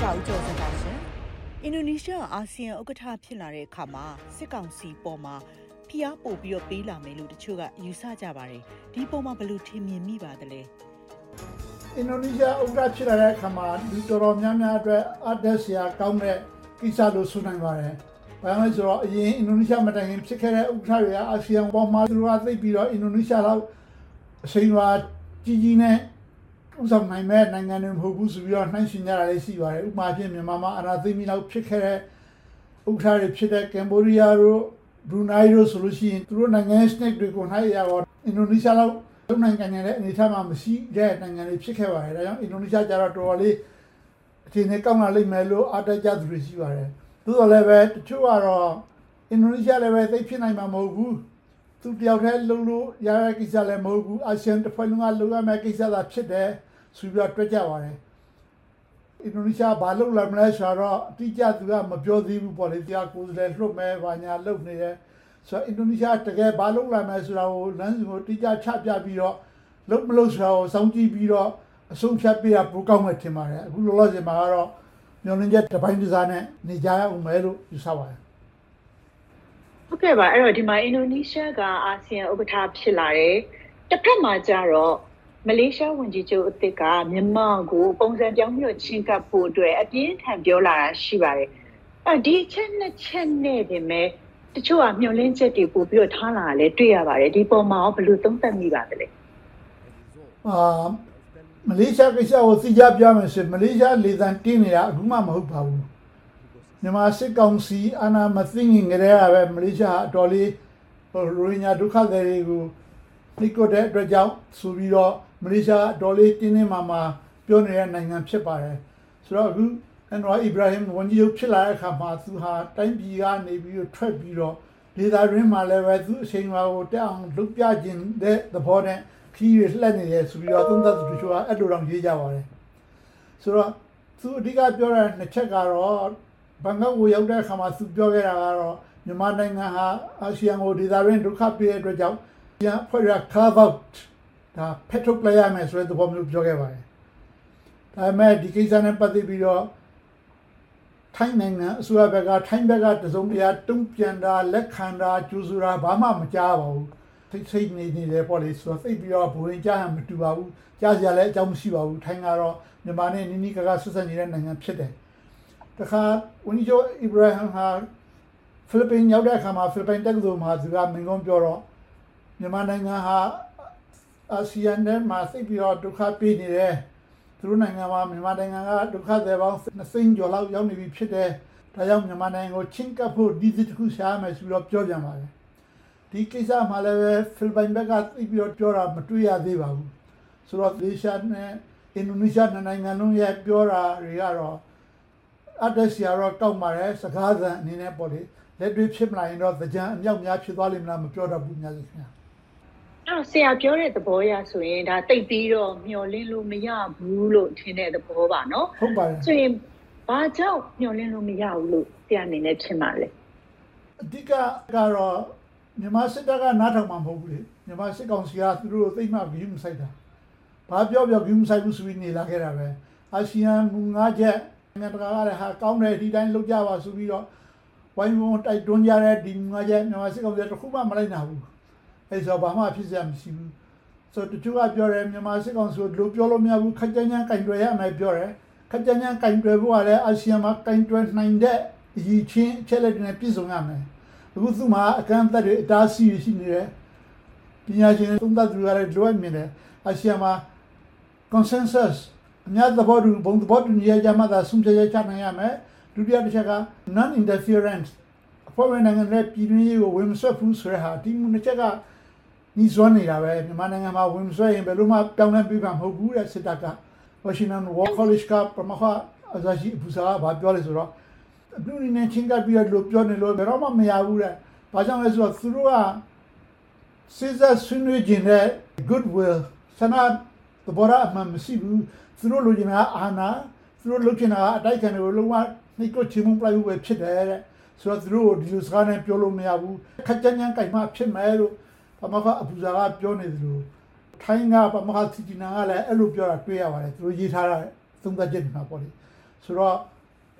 ဦးကျော်စံပါရှင်အင်ဒိုနီးရှားအာဆီယံဥက္ကဋ္ဌဖြစ်လာတဲ့အခါမှာစစ်ကောင်စီပေါ်မှာဖိအားပို့ပြီးတော့ပေးလာမယ်လို့တချို့ကယူဆကြပါတယ်ဒီပေါ်မှာဘယ်လိုထင်မြင်မိပါသလဲအင်ဒိုနီးရှားဥက္ကဋ္ဌဖြစ်လာတဲ့အခါမှာလူတော်တော်များများအတွက်အသက်ဆရာကောင်းတဲ့ကိစ္စလို့ဆိုနိုင်ပါတယ်။ဘာလို့လဲဆိုတော့အရင်အင်ဒိုနီးရှားမတိုင်ခင်ဖြစ်ခဲ့တဲ့ဥက္ကဋ္ဌတွေကအာဆီယံပေါ်မှာသူတို့ကသိပြီးတော့အင်ဒိုနီးရှားလောက်အချိန်ပါကြီးကြီးနဲ့ဥဆောင်နိုင်မဲ့နိုင်ငံတွေမဟုတ်ဘူးဆိုပြီးတော့နှိုင်းယှဉ်ကြတာလည်းရှိပါတယ်။ဥပမာဖြင့်မြန်မာမှာအာဏာသိမ်းပြီးနောက်ဖြစ်ခဲ့တဲ့ဥက္ကဋ္ဌတွေဖြစ်တဲ့ကမ်ဘောဒီးယားတို့ဘရူနိုင်းတို့ဆိုလို့ရှိရင်သူတို့နိုင်ငံစနစ်တွေကိုနှိုင်းရတော့အင်ဒိုနီးရှားလောက်နိုင်ငံရဲ့အနေအထားမှာမရှိတဲ့နိုင်ငံတွေဖြစ်ခဲ့ပါတယ်။ဒါကြောင့်အင်ဒိုနီးရှားကျတော့တော်တော်လေးအခြေအနေကောင်းလာလိမ့်မယ်လို့အားတက်ကြသူတွေရှိပါတယ်။သို့တော်လည်းပဲတချို့ကတော့အင်ဒိုနီးရှားလည်းပဲသိဖြစ်နိုင်မှာမဟုတ်ဘူး။သူတယောက်တည်းလုံးလို့ရတဲ့ကိစ္စလည်းမဟုတ်ဘူး။အာဆီယံတစ်ဖွဲ့လုံးကလုံးရမယ့်ကိစ္စသာဖြစ်တယ်ဆိုပြီးတော့တွက်ကြပါတယ်။အင်ဒိုနီးရှားဘာလုပ်လာမလဲဆိုတော့အတိအကျသူကမပြောသေးဘူးပေါ့လေ။တရားကိုယ်စားလှယ်လွှတ်မယ်ဘာညာလုပ်နေတယ်။ဆိုတော့အင်ဒိုနီးရှားတကယ်ဘာလုပ်လာမလဲဆိုတာကိုလမ်းစဉ်ကိုတိကျချပြပြီးတော့လုပ်မလုပ်ဆိုတာကိုစောင့်ကြည့်ပြီးတော့အဆုံးဖြတ်ပေးတာပိုကောင်းမယ်ထင်ပါတယ်အခုလောလောဆယ်မှာကတော့မျောလင်းချက်တစ်ပိုင်းတစ်စားနဲ့နေကြရအောင်မယ်လို့ယူဆပါတယ်ဟုတ်ကဲ့ပါအဲ့တော့ဒီမှာအင်ဒိုနီးရှားကအာဆီယံဥက္ကဋ္ဌဖြစ်လာတယ်တစ်ဖက်မှာကျတော့မလေးရှားဝန်ကြီးချုပ်အသစ်ကမြန်မာကိုပုံစံပြောင်းပြီးတော့ချင်းကပ်ဖို့အတွက်အပြင်းထန်ပြောလာတာရှိပါတယ်ဒီချက်နှစ်ချက်နဲ့ပြင်မဲ့တချို့ကမျောလင်းချက်တွေပို့ပြီးတော့ထားလာတယ်တွေ့ရပါတယ်ဒီပုံမှာဘယ်လိုသုံးသပ်မိပါသလဲမလေးရှားကိစ္စကိုသိကြပြမယ်ဆိုမလေးရှားလေသံတင်းနေတာအခုမှမဟုတ်ပါဘူးမြန်မာစစ်ကောင်စီအာဏာမသိငင်ကြတဲ့ပဲမလေးရှားအတော်လေးရိုဟင်ဂျာဒုက္ခသည်တွေကိုနှိပ်ကွပ်တဲ့အတွက်ကြောင့်ဆိုပြီးတော့မလေးရှားအတော်လေးတင်းတင်းမာမာပြောနေတဲ့နိုင်ငံဖြစ်ပါတယ်ဆိုတော့အခုအန်ဝါအီဘရာဟင်ဝန်ကြီးချုပ်ဖြစ်လာတဲ့အခါမှာသူဟာတိုင်းပြည်ကနေပြီးတော့ထွက်ပြီးတော့ဒေသတွင်းမှာလည်းပဲသူအချိန်မှာကိုတက်အောင်လုပ်ပြခြင်းတဲ့သဘောနဲ့ခီးရလှက်နေတယ်ဆိုပြီးတော့သုံးသပ်သူတို့ကအဲ့လိုတော့ရေးကြပါတယ်ဆိုတော့သူအဓိကပြောတဲ့နှစ်ချက်ကတော့ဘန်ကောက်ကိုရောက်တဲ့အခါမှာသူပြောခဲ့တာကတော့မြန်မာနိုင်ငံဟာအာဆီယံကိုဒေသတွင်းဒုက္ခပေးတဲ့အတွက်ကြောင့်ပြန်ဖွဲ့ရ carve out ဒါဖက်ထုတ်လိုက်ရမယ်ဆိုတဲ့သဘောမျိုးပြောခဲ့ပါတယ်ဒါပေမဲ့ဒီကိစ္စနဲ့ပတ်သက်ပြီးတော့ထိုင်းနိုင်ငံအစိုးရဘက်ကထိုင်းဘက်ကတစုံတရာတုံ့ပြန်တာလက်ခံတာကြိုးဆိုတာဘာမှမကြားပါဘူးထိတ်နေတယ်ပေါ့လေဆိုတော့သိပြီးတော့ဘဝင်ကြားမတူပါဘူးကြားစရာလည်းအကြောင်းမရှိပါဘူးထိုင်းကတော့မြန်မာနဲ့နီးနီးကကဆက်ဆက်နေတဲ့နိုင်ငံဖြစ်တယ်တခါဝန်ကြီးချုပ်အီဘရာဟင်ဟာဖိလစ်ပိုင်ရောက်တဲ့အခါမှာဖိလစ်ပိုင်တက္ကသိုလ်မှာသူကမင်းကုန်းပြောတော့မြန်မာနိုင်ငံဟာအာဆီယံနဲ့မှာသိပြီးတော့ဒုက္ခပေးနေတယ်သူတို့နိုင်ငံမှာမြန်မာနိုင်ငံကဒုက္ခသည်ပေါင်း20ကျော်လောက်ရောက်နေပြီဖြစ်တယ်ဒါကြောင့်မြန်မာနိုင်ငံကိုချင်းကပ်ဖို့ဒီစစ်တစ်ခုရှာရမယ်ဆိုပြီးတော့ပြောပြန်ပါတယ်ဒီကိစ္စမှာလည်းဖိလစ်ပိုင်ဘက်ကသိပြီးတော့ပြောတာမတွေ့ရသေးပါဘူးဆိုတော့မလေးရှားနဲ့အင်ဒိုနီးရှားနိုင်ငံလုံးရဲ့ပြောတာတွေကတော့အတက်စီရောတောက်ပါတယ်စကားသံအနေနဲ့ပေါ့လေလက်တွေ့ဖြစ်မလာရင်တော့ကြံအမြောက်များဖြစ်သွားလိမ့်မလားမပြောတော့ဘူးများစီခင်ဗျာဆရာပြောတဲ့သဘောရဆိုရင်ဒါတိတ်ပြီးတော့မျောလင်းလို့မရဘူးလို့ထင်တဲ့သဘောပါနော်ဟုတ်ပါတယ်ဆိုရင်ဘာကြောင့်မျောလင်းလို့မရဘူးလို့ဆရာအနေနဲ့ထင်ပါလဲအဓိကကတော့မြန်မာစစ်တပ်ကနားထောင်မှာမဟုတ်ဘူးလေမြန်မာစစ်ကောင်စီကသူတို့သိမှဂရုမစိုက်တာဘာပြောဂရုမစိုက်ဘူးဆိုပြီးနေလာခဲ့တာပဲအာဆီယံမူ9ချက်နိုင်ငံတကာကလည်းဟာကောင်းတယ်ဒီတိုင်းလုပ်ကြပါဆိုပြီးတော့ဝိုင်းဝန်းတိုက်တွန်းကြတဲ့ဒီမူ9ချက်မြန်မာစစ်ကောင်စီကတခုမှမလိုက်နိုင်ဘူးအဲဆိုဘာမှဖြစ်စရာမရှိဘူးဆိုတချို့ကပြောတယ်မြန်မာစစ်ကောင်စီတို့ပြောလို့မရဘူးခက်ကြမ်းကြမ်းကင်တွယ်ရမယ်ပြောတယ်ခက်ကြမ်းကြမ်းကင်တွယ်ဖို့ကလည်းအာဆီယံမှာကင်တွယ်နိုင်တဲ့အရေးချင်းအချက်လက်တွေနဲ့ပြည့်စုံရမယ်အခုသူ့မှာအကန့်အသတ်တွေအတားဆီးရှိနေတယ်ပညာရှင်သုံးသပ်သူကလည်းလိုအပ်နေတယ်အာဆီယံမှာ consensus အများသဘောတူဘုံသဘောတူညီကြမှသာဆုံးဖြတ်ချက်ချနိုင်ရမယ်ဒုတိယတစ်ချက်က non interference အဖွဲ့ဝင်နိုင်ငံတွေပြည်တွင်းရေးကိုဝင်မဆွတ်ဘူးဆိုတဲ့ဟာဒီနှစ်ချက်ကညီစွမ်းနေတာပဲမြန်မာနိုင်ငံမှာဝင်မဆွတ်ရင်ဘယ်လိုမှပြောင်းလဲပြမှာမဟုတ်ဘူးတဲ့စစ်တပ်က Washington War College ကပမခအဇာရှိဘူဆာကပြောလဲဆိုတော့အတူနေချင်းကပြီးတော့ပြောနေလို့ဘယ်တော့မှမရဘူးတဲ့။ဘာကြောင့်လဲဆိုတော့သူတို့ကစစ်စစ်ဆွေးနွေးခြင်းနဲ့ goodwill ဆန္ဒသဘောထားအမှန်မရှိဘူး။သူတို့လိုချင်တာအာဏာသူတို့လုပ်ချင်တာအတိုက်ခံတွေကိုလုံးဝနှိပ်ကွပ်ချေမှုပြလိုက်ဖို့ပဲဖြစ်တယ်တဲ့။ဆိုတော့သူတို့ဒီလိုစကားနဲ့ပြောလို့မရဘူး။ခက်ကြမ်းကြမ်းကြိုက်မှဖြစ်မယ်လို့ပမခအဘူဇာကပြောနေတယ်လို့ထိုင်းကပမခစီတီနာကလည်းအဲ့လိုပြောတာတွေ့ရပါတယ်။သူတို့ရေးထားတာသုံးသပ်ချက်တွေမှာပေါ့လေ။ဆိုတော့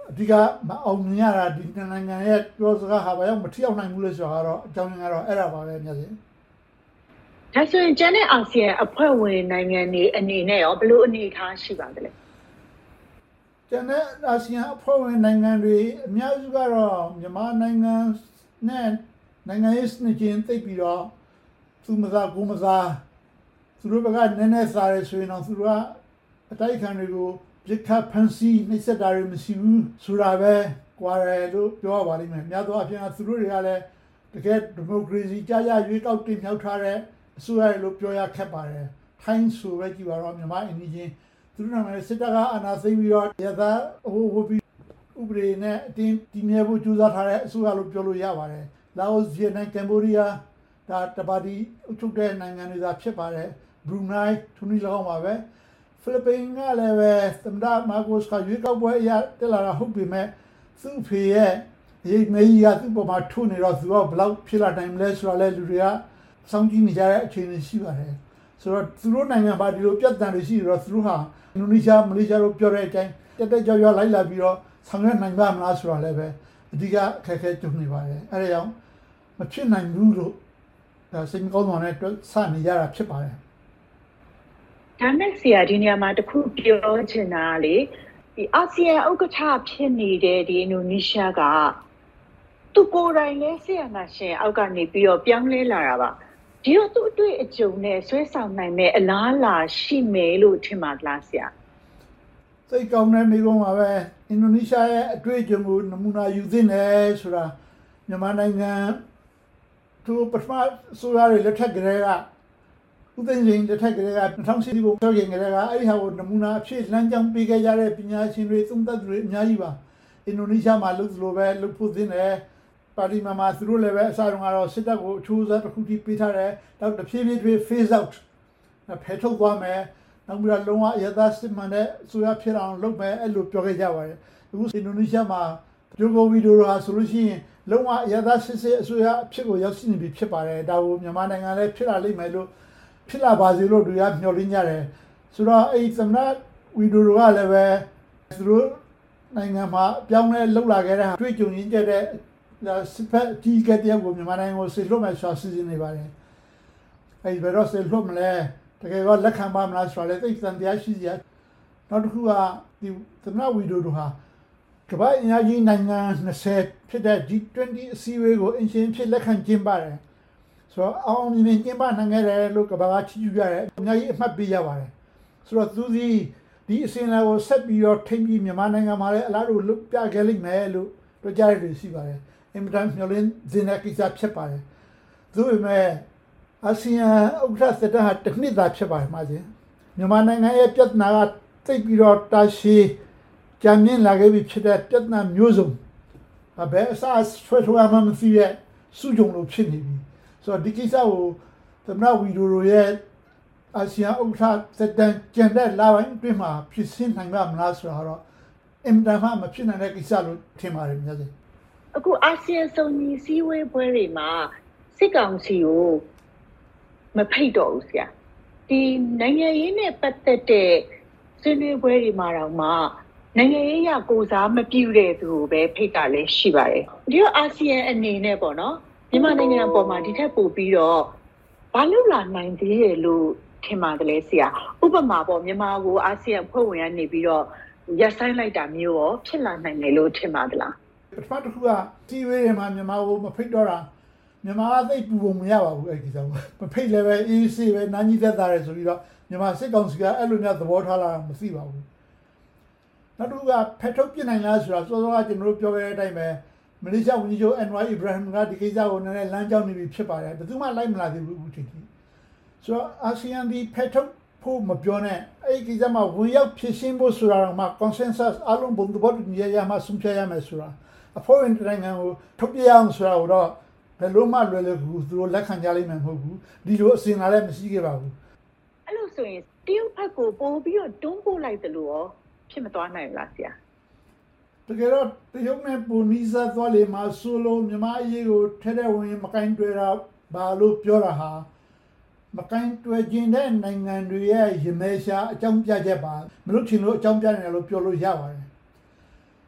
အဓိကမအောင်မြင်ရတာဒီနိုင်ငံရဲ့ပြောစကားဟာဘာကြောင့်မထီအောင်နိုင်ဘူးလဲဆိုတာကတော့အကြောင်းရင်းကတော့အဲ့ဒါပါပဲမြတ်စင်ဒါဆိုရင်ကျန်တဲ့အာဆီယံအဖွဲ့ဝင်နိုင်ငံတွေအနေနဲ့ရောဘယ်လိုအနေအထားရှိပါသလဲကျန်တဲ့အာဆီယံအဖွဲ့ဝင်နိုင်ငံတွေအများစုကတော့မြန်မာနိုင်ငံနဲ့နိုင်ငံရေးစနစ်ချင်းသိပ်ပြီးတော့သူမသာကိုမသာသူတို့ဘက်ကနည်းနည်းစားရဆိုရင်တော့သူတို့ကအတိုက်ခံတွေကိုပြစ်ခတ်ဖန်ဆီးနှိပ်စက်တာတွေမရှိဘူးဆိုတာပဲကြွားတယ်လို့ပြောရပါလိမ့်မယ်များသောအားဖြင့်သူတို့တွေကလည်းတကယ်ဒီမိုကရေစီကြားရရွေးကောက်တင်မြှောက်ထားတဲ့အစိုးရလို့ပြောရခက်ပါတယ်ထိုင်းဆိုပဲကြည့်ပါတော့မြန်မာအင်းကြီးချင်းသူတို့ကလည်းစစ်တပ်ကအာဏာသိမ်းပြီးတော့ရသဟိုပြီးဥပဒေနဲ့အတင်းတည်မြဲဖို့ကြိုးစားထားတဲ့အစိုးရလို့ပြောလို့ရပါတယ်လာအိုဗီယက်နမ်ကမ်ဘောဒီးယားဒါတပါတီအုပ်ချုပ်တဲ့နိုင်ငံတွေသာဖြစ်ပါတယ်ဘရူနိုင်းတူနီလောင်းပါပဲဖိလစ်ပိန်ကလည်းပဲသမ္မတမာကိုစ်ကရွေးကောက်ပွဲအရတက်လာတာဟုတ်ပြီမဲ့သူ့ဖေရဲ့ဒီမေကြီးကသူ့ပေါ်မှာထုနေတော့သူကဘလောက်ဖြစ်လာနိုင်မလဲဆိုတော့လေလူတွေကစောင့်ကြည့်နေကြတဲ့အခြေအနေရှိပါတယ်ဆိုတော့သူတို့နိုင်ငံပါဒီလိုပြဿနာတွေရှိတော့သူတို့ဟာအင်ဒိုနီးရှားမလေးရှားတို့ပြောတဲ့အတိုင်းတက်ကြောက်ရွံ့လိုက်လာပြီးတော့ဆောင်ရွက်နိုင်ပါမလားဆိုတာလည်းပဲအဓိကအခက်အခဲကြုံနေပါတယ်အဲဒါကြောင့်မဖြစ်နိုင်ဘူးလို့ဒါစိတ်ကောင်းဆောင်နဲ့စနေကြတာဖြစ်ပါတယ်ဒါနဲ့ဆရာဒီနေရာမှာတခုပြောချင်တာလေဒီအာဆီယံဥက္ကဋ္ဌဖြစ်နေတဲ့ဒီအင်ဒိုနီးရှားကသူကိုယ်တိုင်လဲဆရာနာရှင်အောက်ကနေပြီးတော့ပြောင်းလဲလာတာပါဒီတော့သူ့အတွေ့အကြုံနဲ့ဆွဲဆောင်နိုင်မဲ့အလားအလာရှိမယ်လို့ထင်ပါလားဆရာစိတ်ကောင်းတဲ့မိကုံးပါပဲအင်ဒိုနီးရှားရဲ့အတွေ့အကြုံကိုနမူနာယူသင့်တယ်ဆိုတာမြန်မာနိုင်ငံသူပထမဆိုရတဲ့လက်ထက်ကလေးကဥပဒေရင်လက်ထက်ကလေးက2010ကိုပြောရင်ကလေးကအဲ့ဒီဟာကိုနမူနာအဖြစ်လမ်းကြောင်းပေးခဲ့ကြတဲ့ပညာရှင်တွေသုံးသပ်သူတွေအများကြီးပါအင်ဒိုနီးရှားမှာလုပ်သလိုပဲလုပ်ဖို့သင့်တယ်ပါလီမန်မှာသူတို့လည်းပဲအစားတုန်းကတော့စစ်တပ်ကိုအချိုးစားတစ်ခုထိပေးထားတယ်နောက်တစ်ဖြည်းဖြည်း phase out ဖယ်ထုတ်သွားမယ်နောက်ပြီးတော့လုံးဝရသစစ်မှန်တဲ့ဆိုရဖြစ်အောင်လုပ်မယ်အဲ့လိုပြောခဲ့ကြပါတယ်အခုအင်ဒိုနီးရှားမှာဂျိုကိုဝီဒိုဟာဆိုလို့ရှိရင်လုံးဝရသစစ်စစ်အစိုးရအဖြစ်ကိုရောက်ရှိနေပြီဖြစ်ပါတယ်ဒါကိုမြန်မာနိုင်ငံလည်းဖြစ်လာလိမ့်မယ်လို့ဖြစ်လာပါစေလို့တွေကမျှော်လင့်ကြတယ်ဆိုတော့အဲ့ဒီသမ္မတဝီဒိုကလည်းပဲသူတို့နိုင်ငံမှာပြောင်းလဲလုပ်လာခဲ့တဲ့တွေ့ကြုံရင်းကျတဲ့စစ်ဖက်ကြီးကတည်းကမြန်မာနိုင်ငံကိုဆေလွတ်မယ်ဆိုတာစီစဉ်နေပါတယ်အဲ့ဒီဘယ်တော့ဆေလွတ်မလဲတကယ်တော့လက်ခံပါမလားဆိုတာလည်းသိတဲ့တရားရှိစရာနောက်တစ်ခုကဒီသမ္မတဝီဒိုတို့ဟာကမ္ဘာအင်အားကြီးနိုင်ငံ20ဖြစ်တဲ့ G20 အစည်းအဝေးကိုအင်ရှင်ဖြစ်လက်ခံကျင်းပတယ်ဆိုတော့အောင်မြင်မြင်ကျင်းပနိုင်ခဲ့တယ်လို့ကမ္ဘာကချီးကျူးကြတယ်အများကြီးအမှတ်ပေးကြပါတယ်ဆိုတော့သူဒီအစဉ်အလာကိုဆက်ပြီးတော့ထိမ့်ပြီးမြန်မာနိုင်ငံမှာလည်းအလားတူလုပ်ပြခဲ့လိမ့်မယ်လို့ပြောကြရတယ်ရှိပါတယ်အင်မတန်မျှော်လင့်စင်တဲ့ကိစ္စဖြစ်ပါတယ်သို့ပေမဲ့အာဆီယံဥက္ကဋ္ဌသက်တမ်းဟာတစ်နှစ်သာဖြစ်ပါတယ်မှာချင်းမြန်မာနိုင်ငံရဲ့ပြဿနာကသိပ်ပြီးတော့တာရှည်ကြံမြင့်လာခဲ့ပြီဖြစ်တဲ့ပြဿနာမျိုးစုံဘယ်အစားဆွဲထုတ်ရမှမသိတဲ့စုကြုံလို့ဖြစ်နေပြီဆိုတော့ဒီကိစ္စကိုသမ္မတဝီဒိုရိုရဲ့အာဆီယံဥက္ကဋ္ဌသက်တမ်းကျန်တဲ့လပိုင်းအတွင်းမှာဖြစ်စင်းနိုင်ပါမလားဆိုတာတော့အင်မတန်မှမဖြစ်နိုင်တဲ့ကိစ္စလို့ထင်ပါတယ်များစေအခုအာဆီယံစုံညီစည်းဝေးပွဲတွေမှာစစ်ကောင်စီကိုမဖိတ်တော့ဘူးဆရာဒီနိုင်ငံရေးနဲ့ပတ်သက်တဲ့ဆွေးနွေးပွဲတွေမှာတော့မှနိုင်ငံရေးရကိုစားမပြုတဲ့သူကိုပဲဖိတ်တာလည်းရှိပါတယ်ဒီတော့အာဆီယံအနေနဲ့ပေါ့နော်မြန်မာနိုင်ငံအပေါ်မှာဒီထက်ပိုပြီးတော့ဘာလို့လာနိုင်သေးတယ်လို့ထင်ပါတယ်လေဆရာဥပမာပေါ့မြန်မာကိုအာဆီယံဖွဲ့ဝင်ကနေပြီးတော့ရပ်ဆိုင်းလိုက်တာမျိုးရောဖြစ်လာနိုင်တယ်လို့ထင်ပါသလားပထမတစ်ခုကစီဝေးတွေမှာမြန်မာကိုမဖိတ်တော့တာမြန်မာကသိပူပုံမရပါဘူးအဲ့ဒီကိစ္စကိုမဖိတ်လည်းပဲအေးဆေးပဲနာကြီးသက်သာတယ်ဆိုပြီးတော့မြန်မာစစ်ကောင်စီကအဲ့လိုမျိုးသဘောထားလာတာမသိပါဘူးနောက်တစ်ခုကဖက်ထုတ်ပြနိုင်လားဆိုတာစောစောကကျွန်တော်တို့ပြောခဲ့တဲ့အတိုင်းပဲမလေးရှားဝန်ကြီးချုပ်အန်ဝါအီဘရာဟမ်ကဒီကိစ္စကိုနည်းနည်းလမ်းကြောင်းနေပြီဖြစ်ပါတယ်ဘယ်သူမှလိုက်မလာသေးဘူးအခုချိန်ထိဆိုတော့အာဆီယံဒီဖက်ထုတ်ဖို့မပြောနဲ့အဲ့ဒီကိစ္စမှာဝင်ရောက်ဖြစ်ရှင်းဖို့ဆိုတာတော့မှ consensus အလုံးဘုံသဘောတူညီရမှဆုံးဖြတ်ရမယ်ဆိုတာအဖွဲ့ဝင်နိုင်ငံကိုထုတ်ပြရအောင်ဆိုတာတော့ဘယ်လိုမှလွယ်လွယ်ကူသူတို့လက်ခံကြလိမ့်မယ်မဟုတ်ဘူးဒီလိုအစဉ်လာလည်းမရှိခဲ့ပါဘူးအဲ့လိုဆိုရင်တရုတ်ဘက်ကိုပို့ပြီးတော့တွန်းပို့လိုက်တယ်လို့ရောဖြစ်မသွားနိုင်လားဆရာတကယ်တော့တရုတ်နဲ့ပုံနီးစားသွားလေမှာဆိုလို့မြန်မာအရေးကိုထဲထဲဝင်မကင်တွေ့တာဘာလို့ပြောတာဟာမကင်တွေ့ခြင်းတဲ့နိုင်ငံတွေရဲ့ရမဲရှာအကြောင်းပြချက်ပါမလို့ထင်လို့အကြောင်းပြနေတယ်လို့ပြောလို့ရပါတယ်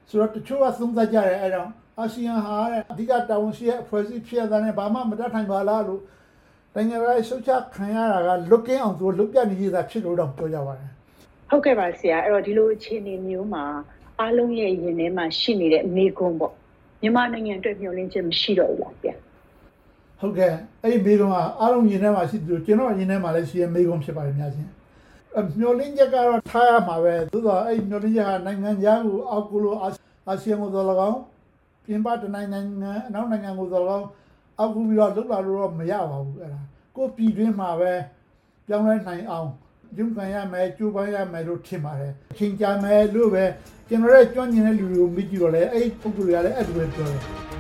ဆိုတော့တချို့ကသုံးသပ်ကြတယ်အဲ့တော့အာဆီယံဟာအဓိကတာဝန်ရှိတဲ့အဖွဲ့အစည်းဖြစ်တဲ့နဲ့ဘာမှမတတ်နိုင်ပါလားလို့နိုင်ငံရေးဆွချခံရတာကလွတ်ကင်းအောင်သူလွတ်ပြနေရတာဖြစ်လို့တော့ပြောကြပါတယ်ဟုတ်ကဲ့ပါဆရာအဲ့တော့ဒီလိုအခြေအနေမျိုးမှာအားလုံးရဲ့ရင်ထဲမှာရှိနေတဲ့မိကွန်းပေါ့မြန်မာနိုင်ငံအတွက်မျှော်လင့်ချက်မရှိတော့ဘူးလားဆရာဟုတ်ကဲ့အဲ့ဒီမိကွန်းကအားလုံးရင်ထဲမှာရှိသူကျွန်တော်ရင်ထဲမှာလည်းရှိတဲ့မိကွန်းဖြစ်ပါတယ်များချင်းမျှော်လင့်ချက်ကတော့ထားရမှာပဲသို့တော့အဲ့မျှော်လင့်ချက်ကနိုင်ငံခြားကိုအောက်ကိုလို့အာဆီယံကိုသော်၎င်းပြင်ပတနိုင်ငံအနောက်နိုင်ငံကိုသော်၎င်းအောက်ကူပြီးတော့လွတ်လာလို့တော့မရပါဘူးအဲ့ဒါကိုပြည်တွင်းမှာပဲပြောင်းလဲနိုင်အောင်ရုပ်ခံရမယ်ကြိုးပမ်းရမယ်လို့ထင်ပါတယ်အချိန်ကြာမယ်လို့ပဲကျွန်တော်ရဲ့ကြွညင်တဲ့လူတွေကိုမိကြည့်တော့လေအဲ့ပုဂ္ဂိုလ်တွေကလည်းအဲ့လိုပဲပြောတယ်